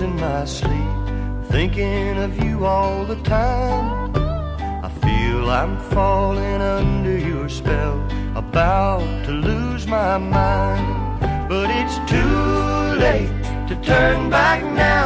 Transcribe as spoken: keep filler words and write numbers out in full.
in my sleep, thinking of you all the time. I feel I'm falling under your spell, about to lose my mind. But it's too late to turn back now.